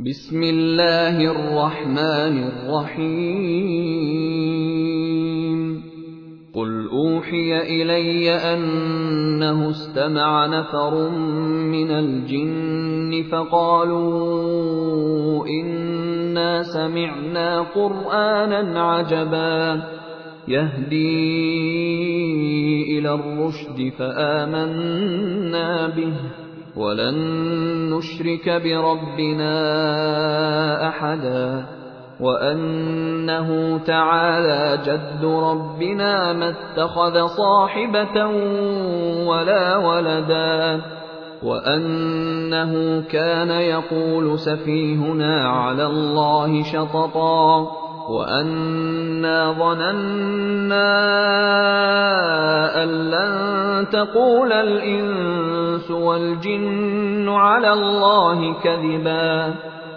بسم الله الرحمن الرحيم قل أوحي إلي أنه استمع نفر من الجن فقالوا إنا سمعنا قرآنا عجبا يهدي إلى الرشد فآمنا به ولن نشرك بربنا أحدا وأنه تعالى جد ربنا ما اتخذ صاحبة ولا ولدا وأنه كان يقول سفيهنا على الله شططا وأنا ظننا أن لن تقول الإنس والجن على الله كذبا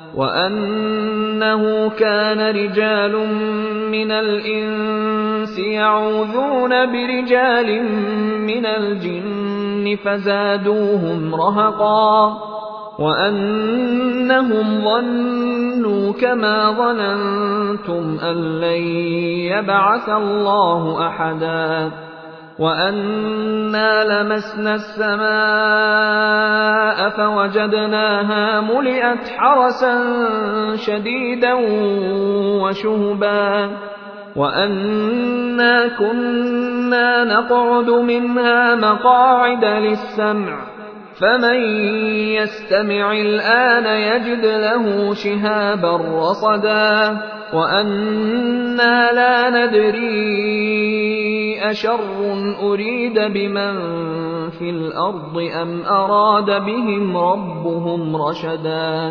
وأنه كان رجال من الإنس يعوذون برجال من الجن فزادوهم رهقا وأنهم ظنوا كما ظننتم أن لن يبعث الله أحدا وأنا لمسنا السماء فوجدناها ملئت حرسا شديدا وشهبا وأنا كنا نقعد منها مقاعد للسمع فمن يستمع الآن يجد له شهابا رصدا وأنا لا ندري أشر أريد بمن في الأرض أم أراد بهم ربهم رشدا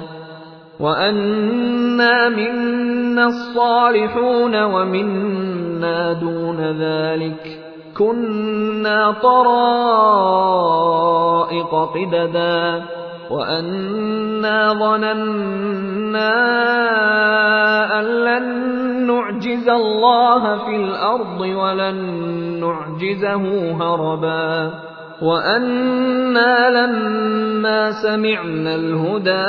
وأنا منا الصالحون ومنا دون ذلك كنا طرائق قددا وأنا ظننا أن لن نعجز الله في الأرض ولن نعجزه هربا وأنا لما سمعنا الهدى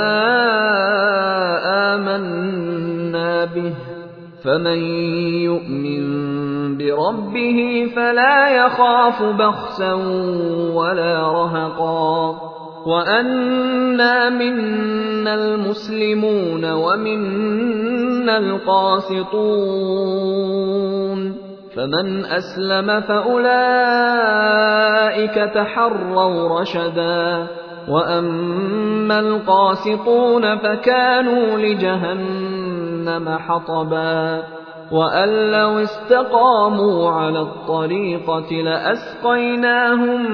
آمنا به فمن يؤمن بربه فلا يخاف بخسا ولا رهقا وأنا منا المسلمون ومنا القاسطون فمن أسلم فأولئك تحروا رشدا وأما القاسطون فكانوا لجهنم حطبا وأن لو استقاموا على الطريقة لأسقيناهم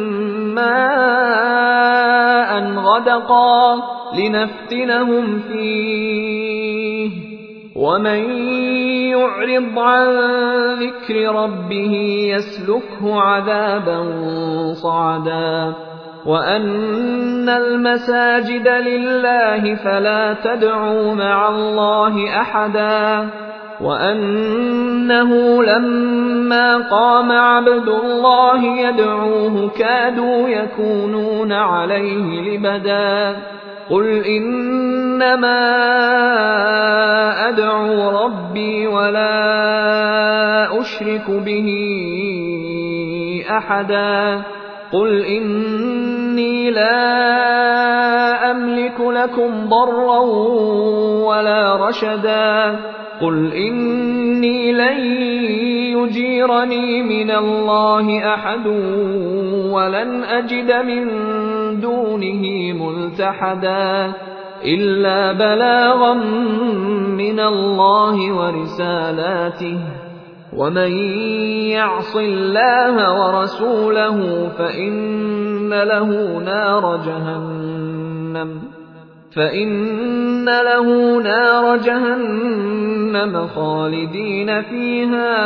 ماء غدقا لنفتنهم فيه ومن يعرض عن ذكر ربه يسلكه عذابا صعدا وأن المساجد لله فلا تدعوا مع الله أحدا وأنه لما قام عبد الله يدعوه كادوا يكونون عليه لبدا قل إنما أدعو ربي ولا أشرك به أحدا قل إني لا أملك لكم ضرا ولا رشدا قل إني لن يجيرني من الله أحد ولن أجد من دونه ملتحدا إلا بلاغا من الله ورسالاته ومن يعص الله ورسوله فإن له نار جهنم خالدين فيها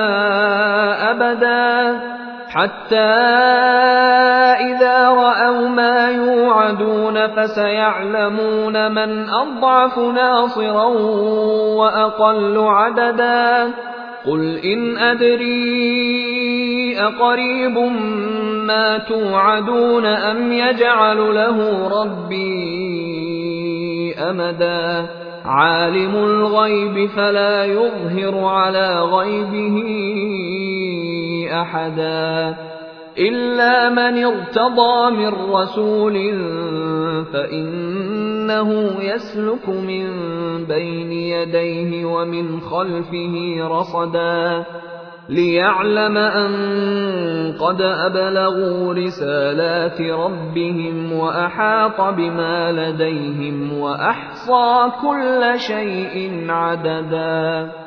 أبدا حتى إذا رأوا ما يوعدون فسيعلمون من أضعف ناصرا وأقل عددا قل إن أدري أقريب ما توعدون أم يجعل له ربي أمدا عالم الغيب فلا يظهر على غيبه أحدا إلا من ارتضى من رسول فإنه يسلك من بين يديه ومن خلفه رصدا ليعلم أن قد أبلغوا رسالات ربهم وأحاط بما لديهم وأحصى كل شيء عددا